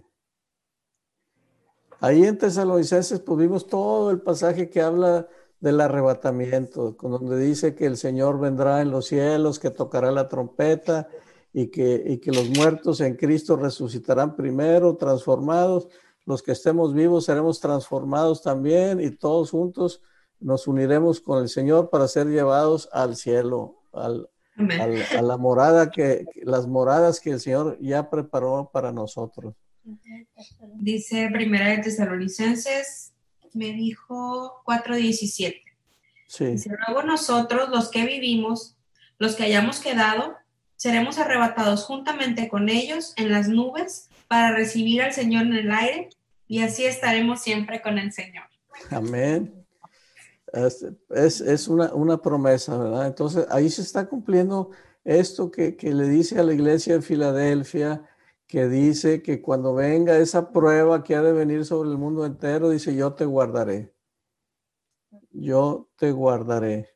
Ahí en Tesalonicenses pues vimos todo el pasaje que habla del arrebatamiento, con donde dice que el Señor vendrá en los cielos, que tocará la trompeta y que, y que los muertos en Cristo resucitarán primero, transformados. Los que estemos vivos seremos transformados también y todos juntos nos uniremos con el Señor para ser llevados al cielo, al, al, a la morada que, las moradas que el Señor ya preparó para nosotros. Dice Primera de Tesalonicenses, me dijo cuatro diecisiete. Sí. Dice, luego nosotros, los que vivimos, los que hayamos quedado, seremos arrebatados juntamente con ellos en las nubes para recibir al Señor en el aire y así estaremos siempre con el Señor. Amén. Es, es, es una, una promesa, ¿verdad? Entonces ahí se está cumpliendo esto que, que le dice a la iglesia de Filadelfia, que dice que cuando venga esa prueba que ha de venir sobre el mundo entero, dice, yo te guardaré. Yo te guardaré.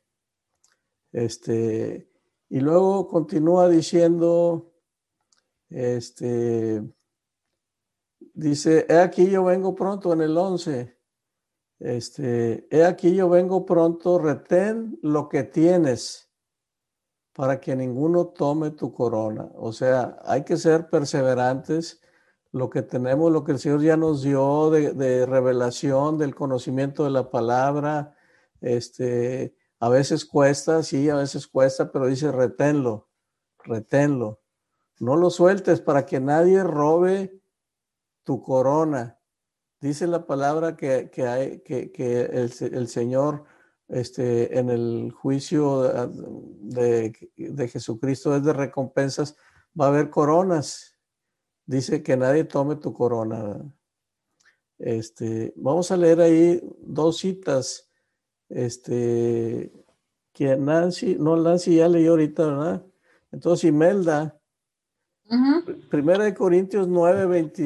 Este, y luego continúa diciendo, este, dice, he aquí yo vengo pronto en el once. Este, he aquí yo vengo pronto, retén lo que tienes para que ninguno tome tu corona. O sea, hay que ser perseverantes. Lo que tenemos, lo que el Señor ya nos dio de, de revelación, del conocimiento de la palabra, este, a veces cuesta, sí, a veces cuesta, pero dice reténlo, reténlo. No lo sueltes para que nadie robe tu corona. Dice la palabra que, que, hay, que, que el, el Señor este, en el juicio de, de Jesucristo es de recompensas, va a haber coronas. Dice que nadie tome tu corona. Este, vamos a leer ahí dos citas este, que Nancy, no, Nancy ya leyó ahorita, ¿verdad? Entonces Imelda, uh-huh. Primera de Corintios nueve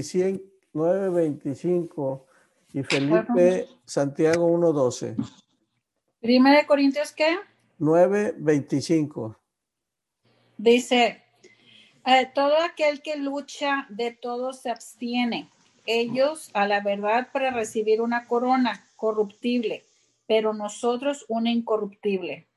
veinticinco y Felipe Santiago uno doce. ¿Primera de Corintios qué? nueve veinticinco. Dice, eh, todo aquel que lucha de todo se abstiene. Ellos a la verdad para recibir una corona corruptible, pero nosotros una incorruptible.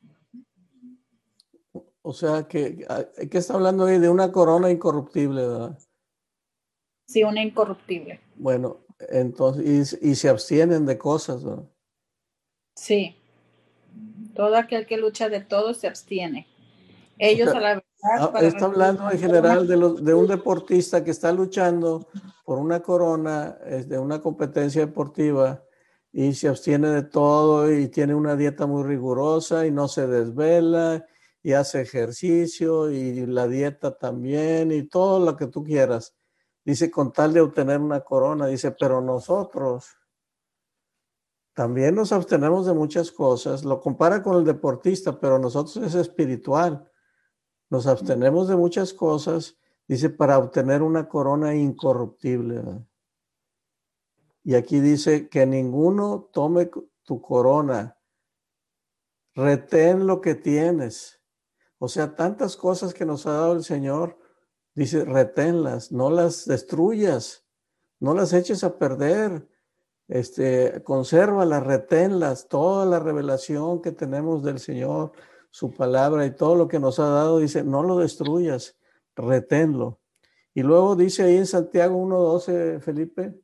O sea, que, ¿qué está hablando ahí? De una corona incorruptible, ¿verdad? Sí, una incorruptible. Bueno, entonces, y, y se abstienen de cosas, ¿no? Sí. Todo aquel que lucha de todo se abstiene. Ellos, o sea, a la verdad... Para está hablando en general de, los, de un deportista que está luchando por una corona, de una competencia deportiva, y se abstiene de todo y tiene una dieta muy rigurosa y no se desvela y hace ejercicio y la dieta también y todo lo que tú quieras. Dice, con tal de obtener una corona, dice, pero nosotros también nos abstenemos de muchas cosas. Lo compara con el deportista, pero nosotros es espiritual. Nos abstenemos de muchas cosas, dice, para obtener una corona incorruptible, ¿verdad? Y aquí dice que ninguno tome tu corona. Retén lo que tienes. O sea, tantas cosas que nos ha dado el Señor, dice, reténlas, no las destruyas, no las eches a perder, este, consérvalas, reténlas, toda la revelación que tenemos del Señor, su palabra y todo lo que nos ha dado, dice, no lo destruyas, reténlo. Y luego dice ahí en Santiago uno doce, Felipe.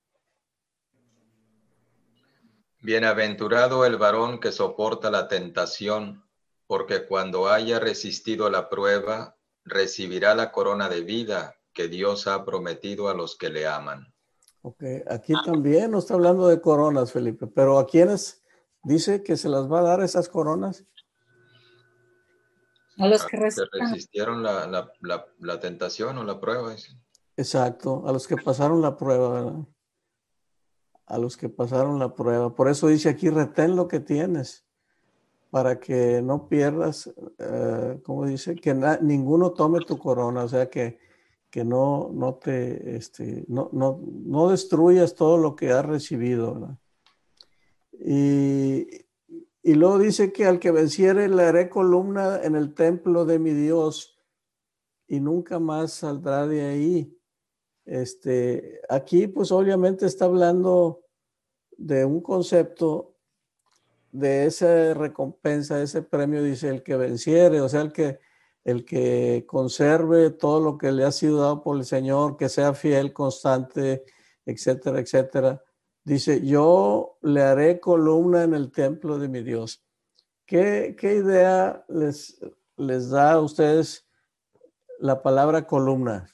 Bienaventurado el varón que soporta la tentación, porque cuando haya resistido la prueba, recibirá la corona de vida que Dios ha prometido a los que le aman. Ok, aquí también no está hablando de coronas, Felipe, pero ¿a quiénes dice que se las va a dar esas coronas? A los A que los que resistan. resistieron la, la, la, la tentación o la prueba. Dice. Exacto, a los que pasaron la prueba, ¿verdad? A los que pasaron la prueba. Por eso dice aquí, retén lo que tienes, para que no pierdas, uh, como dice, que na, ninguno tome tu corona, o sea, que, que no, no te, este, no, no, no destruyas todo lo que has recibido, ¿verdad? Y, y luego dice que al que venciere le haré columna en el templo de mi Dios y nunca más saldrá de ahí. Este, aquí pues obviamente está hablando de un concepto de esa recompensa, ese premio, dice el que venciere, o sea, el que, el que conserve todo lo que le ha sido dado por el Señor, que sea fiel, constante, etcétera, etcétera. Dice, yo le haré columna en el templo de mi Dios. ¿Qué, qué idea les, les da a ustedes la palabra columna?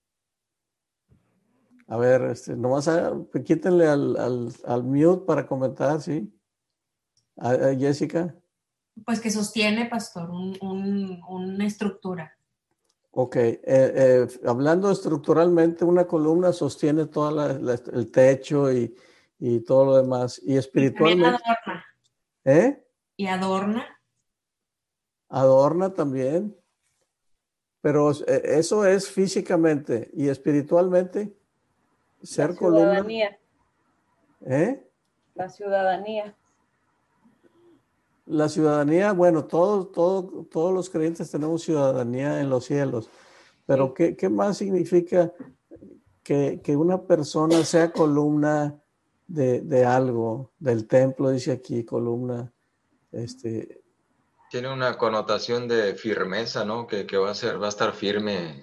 A ver, este, nomás a, quítenle al, al, al mute para comentar, ¿sí? A, a Jessica. Pues que sostiene, pastor, un, un, una estructura. Ok, eh, eh, hablando estructuralmente, una columna sostiene todo el techo y, y todo lo demás. Y espiritualmente. Y también adorna. ¿Eh? Y adorna. Adorna también. Pero eh, eso es físicamente y espiritualmente. Ser La ciudadanía. columna. ¿Eh? La ciudadanía. La ciudadanía, bueno, todos, todos, todos los creyentes tenemos ciudadanía en los cielos, pero sí. ¿qué, qué más significa que, que una persona sea columna de, de algo, del templo, dice aquí, columna? Este... Tiene una connotación de firmeza, ¿no? Que, que va a ser, va a estar firme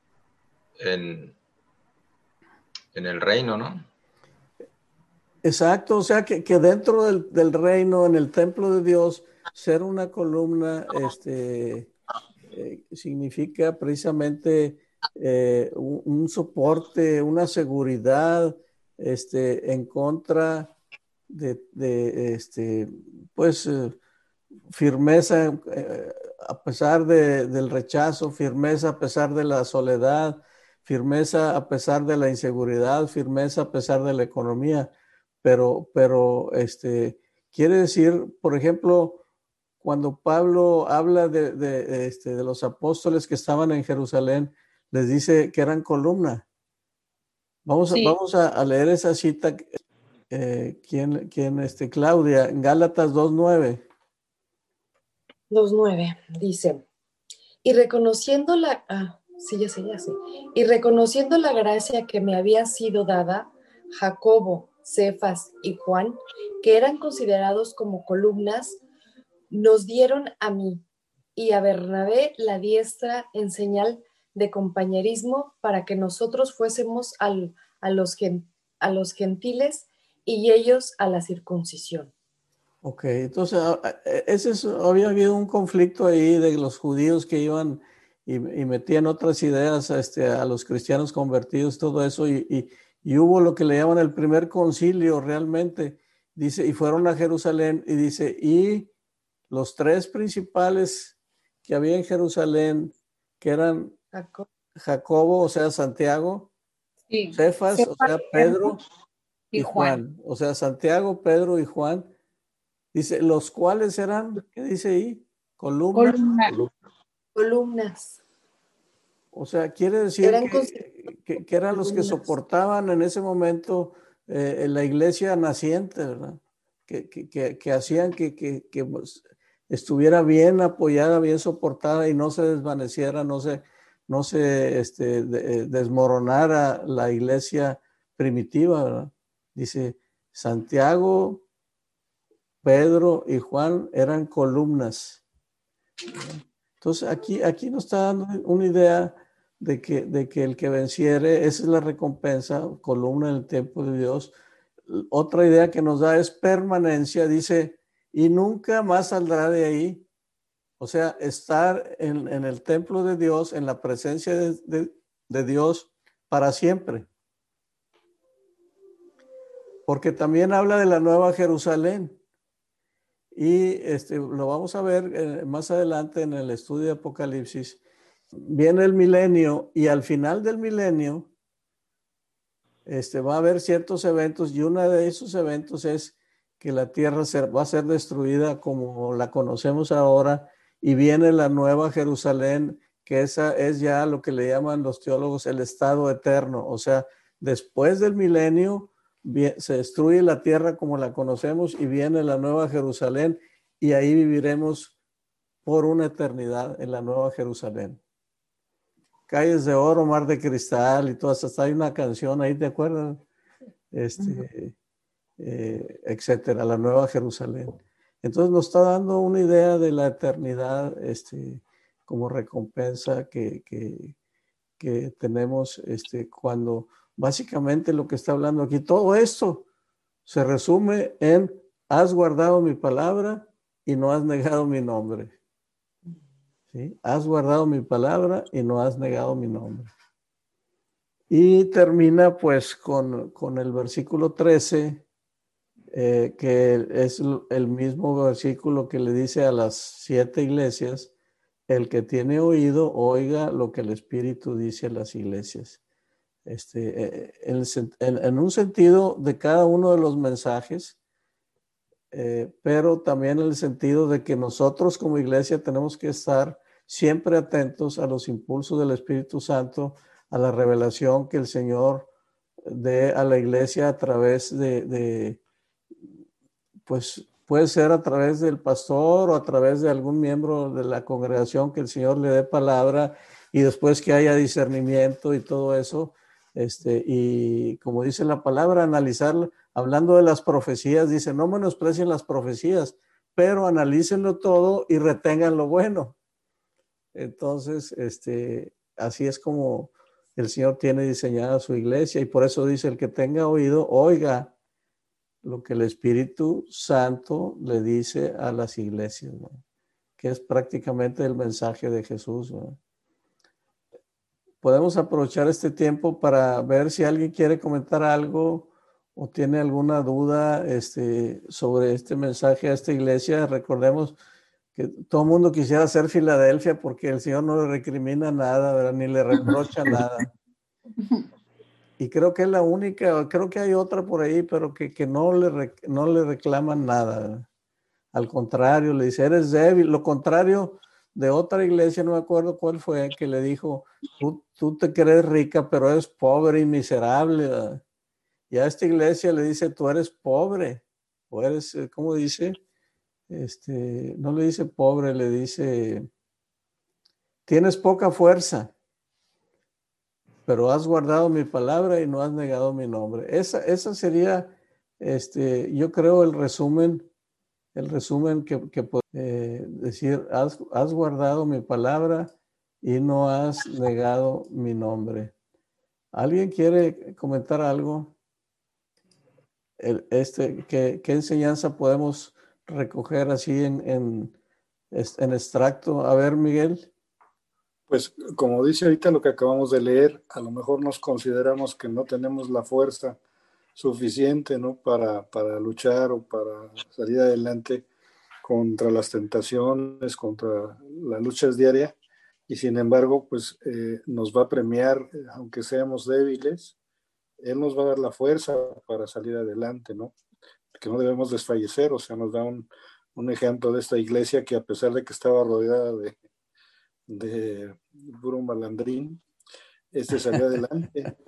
en, en el reino, ¿no? Exacto, o sea que, que dentro del, del reino, en el templo de Dios, ser una columna este, eh, significa precisamente eh, un, un soporte, una seguridad este, en contra de, de este, pues, eh, firmeza eh, a pesar de, del rechazo, firmeza a pesar de la soledad, firmeza a pesar de la inseguridad, firmeza a pesar de la economía. Pero, pero este, quiere decir, por ejemplo, cuando Pablo habla de, de, este, de los apóstoles que estaban en Jerusalén, les dice que eran columna. Vamos, sí. a, vamos a, a leer esa cita. Eh, ¿quién, quién, este, Claudia, en Gálatas dos nueve. dos nueve dice, y reconociendo la, ah, sí, ya sé, ya sé, y reconociendo la gracia que me había sido dada, Jacobo, Cefas y Juan, que eran considerados como columnas, nos dieron a mí y a Bernabé la diestra en señal de compañerismo para que nosotros fuésemos al, a, los, a los gentiles y ellos a la circuncisión. Ok, entonces ese es, había habido un conflicto ahí de los judíos que iban y, y metían otras ideas este, a los cristianos convertidos, todo eso, y, y, y hubo lo que le llaman el primer concilio realmente, dice, y fueron a Jerusalén, y dice, y los tres principales que había en Jerusalén, que eran Jacob. Jacobo, o sea, Santiago, sí. Cefas, Cefas, o sea, Pedro, y, y Juan. Juan, o sea, Santiago, Pedro y Juan. Dice, los cuales eran, ¿qué dice ahí? Columnas. Columna. Columnas. O sea, quiere decir eran que, que, que eran columnas. Los que soportaban en ese momento eh, la iglesia naciente, ¿verdad? Que, que, que, que hacían que, que, que pues, estuviera bien apoyada, bien soportada y no se desvaneciera, no se, no se este, de, desmoronara la iglesia primitiva, ¿verdad? Dice, Santiago, Pedro y Juan eran columnas. Entonces aquí, aquí nos está dando una idea de que, de que el que venciere, esa es la recompensa, columna en el templo de Dios. Otra idea que nos da es permanencia, dice, y nunca más saldrá de ahí. O sea, estar en, en el templo de Dios, en la presencia de, de, de Dios para siempre. porque también habla de la Nueva Jerusalén. Y este, lo vamos a ver eh, más adelante en el estudio de Apocalipsis. Viene el milenio y al final del milenio este, va a haber ciertos eventos y uno de esos eventos es que la tierra se, va a ser destruida como la conocemos ahora y viene la Nueva Jerusalén, que esa es ya lo que le llaman los teólogos el estado eterno. O sea, después del milenio se destruye la tierra como la conocemos y viene la Nueva Jerusalén y ahí viviremos por una eternidad en la Nueva Jerusalén. Calles de oro, mar de cristal y todas, hasta hay una canción ahí, ¿te acuerdas? Este, eh, etcétera, la Nueva Jerusalén. Entonces nos está dando una idea de la eternidad este, como recompensa que, que, que tenemos este, cuando básicamente lo que está hablando aquí, todo esto se resume en has guardado mi palabra y no has negado mi nombre. ¿Sí? Has guardado mi palabra y no has negado mi nombre. Y termina pues con, con el versículo trece, eh, que es el mismo versículo que le dice a las siete iglesias, el que tiene oído, oiga lo que el Espíritu dice a las iglesias. Este, en, en, en un sentido de cada uno de los mensajes, eh, pero también en el sentido de que nosotros como iglesia tenemos que estar siempre atentos a los impulsos del Espíritu Santo, a la revelación que el Señor dé a la iglesia a través de, de, pues puede ser a través del pastor o a través de algún miembro de la congregación que el Señor le dé palabra y después que haya discernimiento y todo eso. Este, y como dice la palabra, analizarlo, hablando de las profecías, dice, no menosprecien las profecías, pero analícenlo todo y retengan lo bueno. Entonces, este, así es como el Señor tiene diseñada su iglesia y por eso dice, el que tenga oído, oiga lo que el Espíritu Santo le dice a las iglesias, ¿no? Que es prácticamente el mensaje de Jesús, ¿no? Podemos aprovechar este tiempo para ver si alguien quiere comentar algo o tiene alguna duda este, sobre este mensaje a esta iglesia. Recordemos que todo el mundo quisiera ser Filadelfia porque el Señor no le recrimina nada, ¿verdad? Ni le reprocha nada. Y creo que es la única, creo que hay otra por ahí, pero que, que no, le, no le reclaman nada, ¿verdad? Al contrario, le dice, eres débil. Lo contrario de otra iglesia, no me acuerdo cuál fue, que le dijo, tú, tú te crees rica, pero eres pobre y miserable, ¿verdad? Y a esta iglesia le dice, tú eres pobre, o eres, ¿cómo dice? Este, no le dice pobre, le dice, tienes poca fuerza, pero has guardado mi palabra y no has negado mi nombre. Esa, esa sería, este, yo creo, el resumen, el resumen que, que puedo eh, decir, has, has guardado mi palabra y no has negado mi nombre. ¿Alguien quiere comentar algo? El, este, ¿qué, ¿Qué enseñanza podemos recoger así en, en, en extracto? A ver, Miguel. Pues como dice ahorita lo que acabamos de leer, a lo mejor nos consideramos que no tenemos la fuerza suficiente, ¿no? para, para luchar o para salir adelante contra las tentaciones, contra las luchas diarias, y sin embargo, pues eh, nos va a premiar, aunque seamos débiles, Él nos va a dar la fuerza para salir adelante, ¿no? Que no debemos desfallecer, o sea, nos da un, un ejemplo de esta iglesia que a pesar de que estaba rodeada de de puro malandrín, este salió adelante.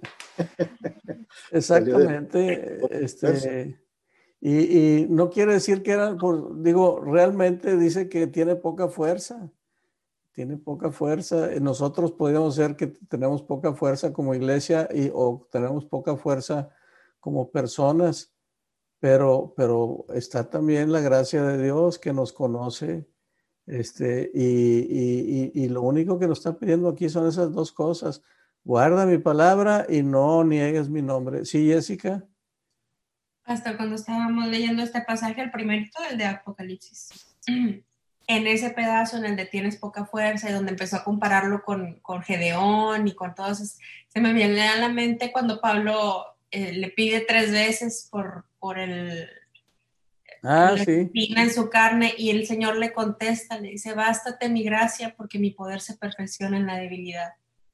Exactamente. Salió de... este, y, y no quiere decir que era, por, digo, realmente dice que tiene poca fuerza. Tiene poca fuerza. Nosotros podríamos ser que tenemos poca fuerza como iglesia y, o tenemos poca fuerza como personas, pero, pero está también la gracia de Dios que nos conoce. Este, y, y, y, y lo único que nos está pidiendo aquí son esas dos cosas. Guarda mi palabra y no niegues mi nombre. ¿Sí, Jessica? Hasta cuando estábamos leyendo este pasaje, el primerito, el de Apocalipsis, en ese pedazo en el de tienes poca fuerza y donde empezó a compararlo con, con Gedeón y con todos, se me viene a la mente cuando Pablo eh, le pide tres veces por, por el... Ah, la sí. espina en su carne, y el Señor le contesta, le dice, bástate mi gracia porque mi poder se perfecciona en la debilidad.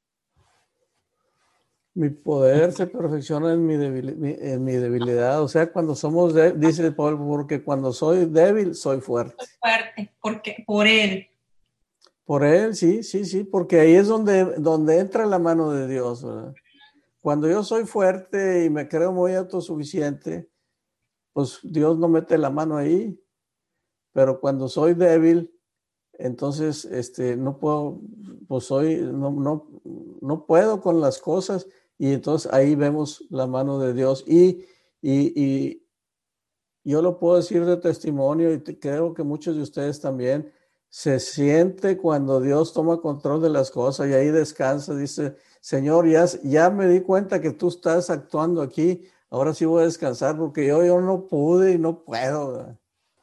Mi poder se perfecciona en mi, debil, mi, en mi debilidad. O sea, cuando somos, de, dice Paul, porque cuando soy débil, soy fuerte. Soy fuerte, porque por Él. Por Él, sí, sí, sí, porque ahí es donde, donde entra la mano de Dios, ¿verdad? Cuando yo soy fuerte y me creo muy autosuficiente, pues Dios no mete la mano ahí. Pero cuando soy débil, entonces este, no puedo, pues soy, no, no, no puedo con las cosas, y entonces ahí vemos la mano de Dios. Y, y, y yo lo puedo decir de testimonio, y creo que muchos de ustedes también, se siente cuando Dios toma control de las cosas y ahí descansa, dice, Señor, ya, ya me di cuenta que tú estás actuando aquí, ahora sí voy a descansar porque yo, yo no pude y no puedo.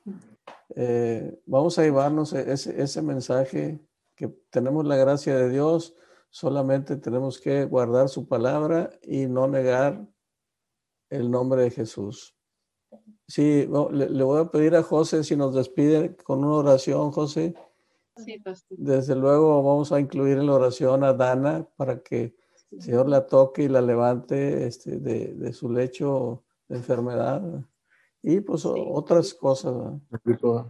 Eh, vamos a llevarnos ese, ese mensaje, que tenemos la gracia de Dios, solamente tenemos que guardar su palabra y no negar el nombre de Jesús. Sí, le, le voy a pedir a José si nos despide con una oración, José. Sí, pastor. Desde luego vamos a incluir en la oración a Dana para que el Señor la toque y la levante este, de, de su lecho de enfermedad. Y pues Sí. otras cosas, ¿no?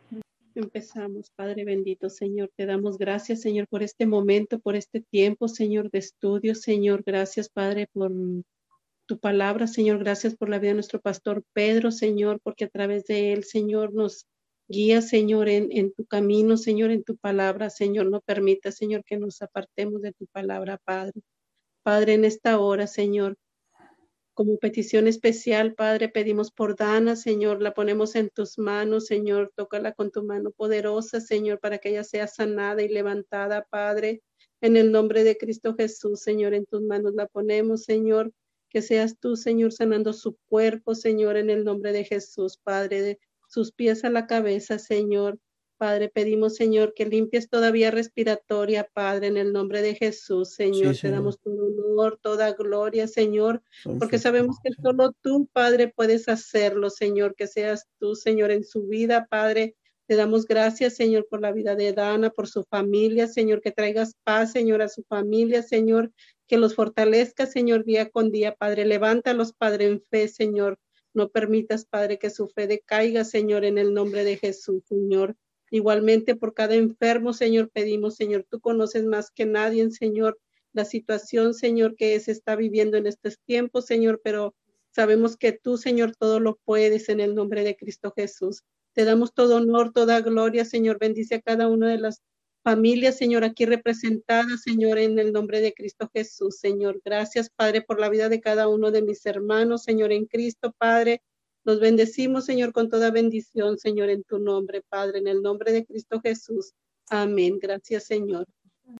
Empezamos, Padre bendito, Señor, te damos gracias, Señor, por este momento, por este tiempo, Señor, de estudio, Señor, gracias, Padre, por tu palabra, Señor, gracias por la vida de nuestro pastor Pedro, Señor, porque a través de él, Señor, nos guía, Señor, en, en tu camino, Señor, en tu palabra, Señor, no permita, Señor, que nos apartemos de tu palabra, Padre. Padre, en esta hora, Señor, como petición especial, Padre, pedimos por Dana, Señor, la ponemos en tus manos, Señor, tócala con tu mano poderosa, Señor, para que ella sea sanada y levantada, Padre, en el nombre de Cristo Jesús, Señor, en tus manos la ponemos, Señor, que seas tú, Señor, sanando su cuerpo, Señor, en el nombre de Jesús, Padre, de sus pies a la cabeza, Señor. Padre, pedimos, Señor, que limpies toda vía respiratoria, Padre, en el nombre de Jesús, Señor. Sí, Te Señor. damos todo honor, toda gloria, Señor, Soy porque infectado. sabemos que solo tú, Padre, puedes hacerlo, Señor, que seas tú, Señor, en su vida, Padre. Te damos gracias, Señor, por la vida de Dana, por su familia, Señor, que traigas paz, Señor, a su familia, Señor, que los fortalezca, Señor, día con día, Padre. Levántalos, Padre, en fe, Señor. No permitas, Padre, que su fe decaiga, Señor, en el nombre de Jesús, Señor. Igualmente por cada enfermo, Señor, pedimos, Señor, tú conoces más que nadie, Señor, la situación, Señor, que se está viviendo en estos tiempos, Señor, pero sabemos que tú, Señor, todo lo puedes en el nombre de Cristo Jesús. Te damos todo honor, toda gloria, Señor, bendice a cada una de las familias, Señor, aquí representadas, Señor, en el nombre de Cristo Jesús, Señor. Gracias, Padre, por la vida de cada uno de mis hermanos, Señor, en Cristo, Padre. Los bendecimos, Señor, con toda bendición, Señor, en tu nombre, Padre, en el nombre de Cristo Jesús. Amén. Gracias, Señor.